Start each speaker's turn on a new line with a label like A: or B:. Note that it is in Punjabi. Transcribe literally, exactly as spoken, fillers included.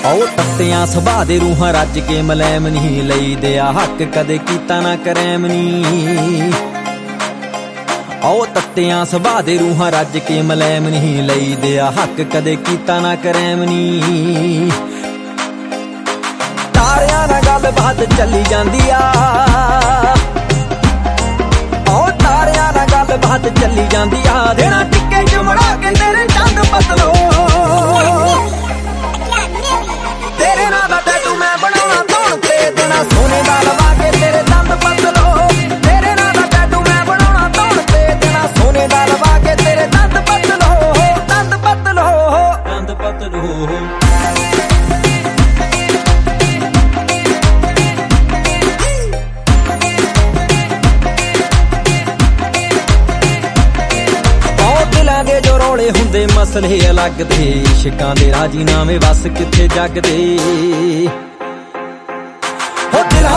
A: ਉਹ ਤੱਤਿਆਂ ਸੁਭਾਅ ਦੇ ਰੂਹਾਂ ਰੱਜ ਕੇ ਮਲੈਮ ਨਹੀਂ ਲਈਦੇ ਆ ਹੱਕ ਕਦੇ ਕੀਤਾ ਨਾ ਕਰੈਮ ਨਹੀਂ। ਉਹ ਤੱਤਿਆਂ ਸੁਭਾਅ ਦੇ ਰੂਹਾਂ ਰੱਜ ਕੇ ਮਲੈਮ ਨਹੀਂ ਲਈਦੇ ਆ ਹੱਕ ਕਦੇ ਕੀਤਾ ਨਾ ਕਰੈਮ ਨਹੀਂ। ਤਾਰਿਆਂ ਨਾਲ ਗੱਲਬਾਤ ਚੱਲੀ ਜਾਂਦੀ ਆ, ਉਹ ਤਾਰਿਆਂ ਨਾਲ ਗੱਲਬਾਤ ਚੱਲੀ ਜਾਂਦੀ ਆ। ਦੇਣਾ ਟਿੱਕੇ ਚਮੜਾ ਕੇ ਤੇਰੇ ਚੰਦ ਬਦਲੋ, ਤੇਰੇ ਨਾਂ ਦਾ ਟੈਟੂ ਮੈਂ ਬਣਾਉਣਾ ਧੌਣ ਤੇ, ਦੇਣਾ ਸੋਨੇ ਦਾ ਲਵਾ ਕੇ ਤੇਰੇ ਦੰਦ ਬਦਲੋ। ਤੇਰੇ ਨਾਂ ਦਾ ਟੈਟੂ ਮੈਂ ਬਣਾਉਣਾ ਧੌਣ ਤੇ, ਦੇਣਾ ਸੋਨੇ ਦਾ ਲਵਾ ਕੇ ਤੇਰੇ ਦੰਦ ਬਦਲੋ, ਦੰਦ ਬਦਲੋ, ਦੰਦ ਬਦਲੋ। ਦੇ ਜੋ ਰੌਲੇ ਹੁੰਦੇ ਮਸਲੇ ਅਲੱਗ ਦੇ, ਇਸ਼ਕਾਂ ਦੇ ਰਾਜੀਨਾਮੇ ਵਸ ਕਿੱਥੇ ਜੱਗ ਦੇ। ਹੋ ਦਿਲਾਂ